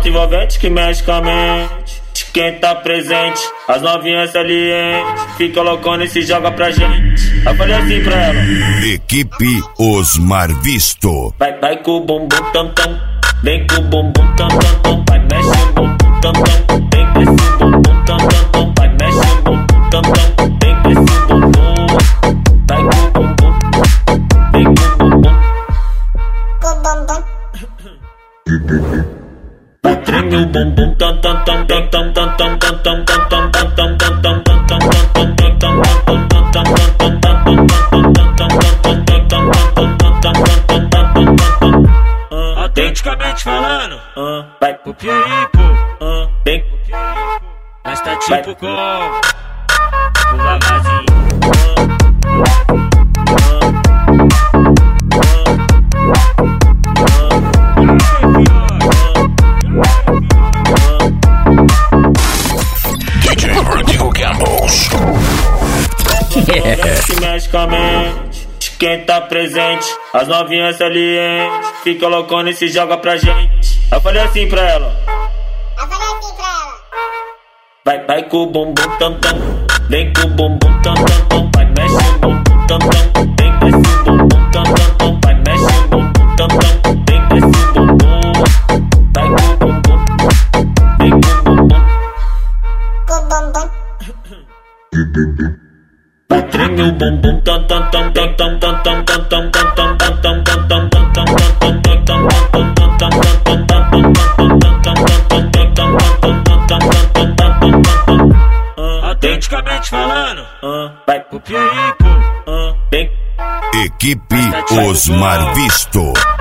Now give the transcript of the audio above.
formato envolvente que mexe com a mente. Quem tá presente, as novinhas salientes, fica loucona e se joga pra gente. Eu falei assim pra ela: Equipe Osmar Visto. Vai com o bumbum tam tam, vem com o bumbum tam tam tam, vai mexe o bumbum tam tam, vem com esse bumbum tam tam tam, vai mexe o bumbum tam tam, vem com esse bumbum, vai com o bumbum, vem com o bumbum, vai treme o bumbum tam tam tam tam tam tam tam tam tam tam tam tam tam tam Autenticamente falando, vai o Pieripo, vem, mas tá tipo como o Vavazinho. DJ Rodrigo Campos. que mexe com a mente. Quem tá presente, as novinhas salientes, fica loucona e se joga pra gente. Eu falei assim pra ela: vai com o bumbum tam tam, vem com o bumbum tam tam tam, vai mexe o bumbum tam tam, vem com esse bumbum tam tam tam, vai mexe o bumbum tam tam, vem com esse bumbum, vai com o bumbum, vem com o bumbum, vai treme o bumbum tam tam tam tam tam tam tam tam tam tam tam tam tam tam tam Autenticamente falando, vai o Pieripo, vem. Equipe Osmar Visto.